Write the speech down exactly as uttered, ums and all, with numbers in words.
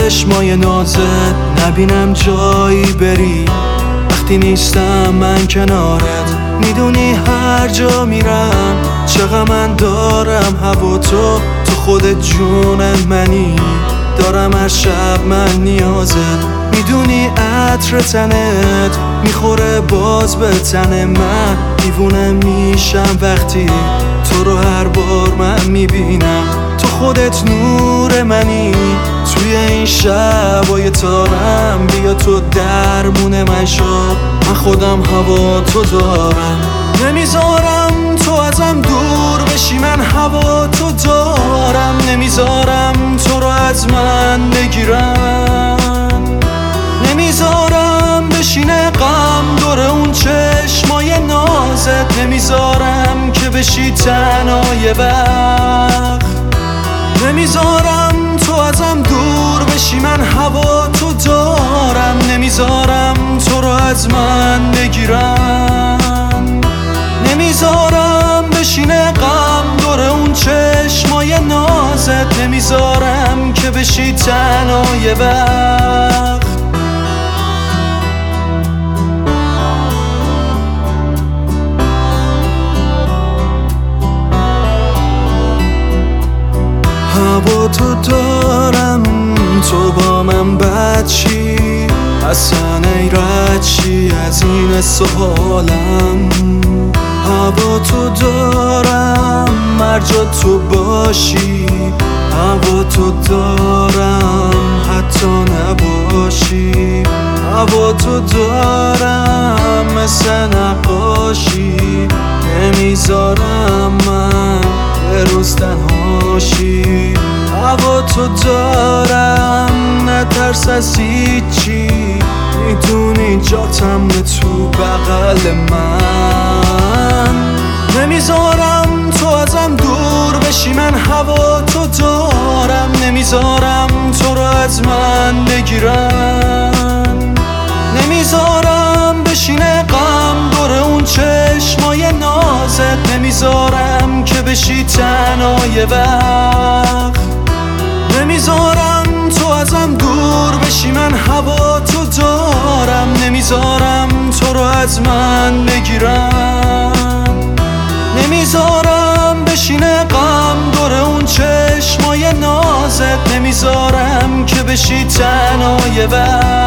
چشمای نازت نبینم جایی بری. وقتی نیستم من کنارت میدونی هر جا میرم چقدر من دارم هوا تو. تو خودت جون منی، دارم هر شب من نیازت. میدونی عطر تنت میخوره باز به تن من. دیوونه میشم وقتی تو رو هر بار من میبینم. تو خودت نور منی توی این شبای تارم. بیا تو درمون من شو، من خودم هوا تو دارم. نمیذارم تو ازم دور بشی، من هوا تو دارم. نمیذارم تو رو از من بگیرن، نمیذارم بشینه غم دور اون چشمای نازت. نمیذارم که بشی تنها یه وقت، نمیذارم تو ازم دور بشی، من هوا تو دارم. نمیذارم تو رو از من بگیرن، نمیذارم بشینه غم دور اون چشمای نازت. نمیذارم که بشی تنها یه وقت. هوا تو دارم، تو با من بد چی؟ اصلا ای رد چی از این سوالم؟ هوا تو دارم هر جا تو باشی. هوا تو دارم حتی نباشی. هوا تو دارم مثل نقاشی. نمیذارم من یه روز تنهاشی. هوا تو دارم نترس از هیچی. میدونی جاتم تو بغل من. نمیذارم تو ازم دور بشی، من هوا تو دارم. نمیذارم تو رو از من بگیرن، نمیذارم بشینه غم دور اون چشمای نازت. نمیذارم که بشی تنها یه وقت، نمیذارم تو ازم دور بشی، من هوا تو دارم. نمیذارم تو رو از من بگیرن، نمیذارم بشینه غم دور اون چشمای نازت. نمیذارم که بشی تنها یه وقت.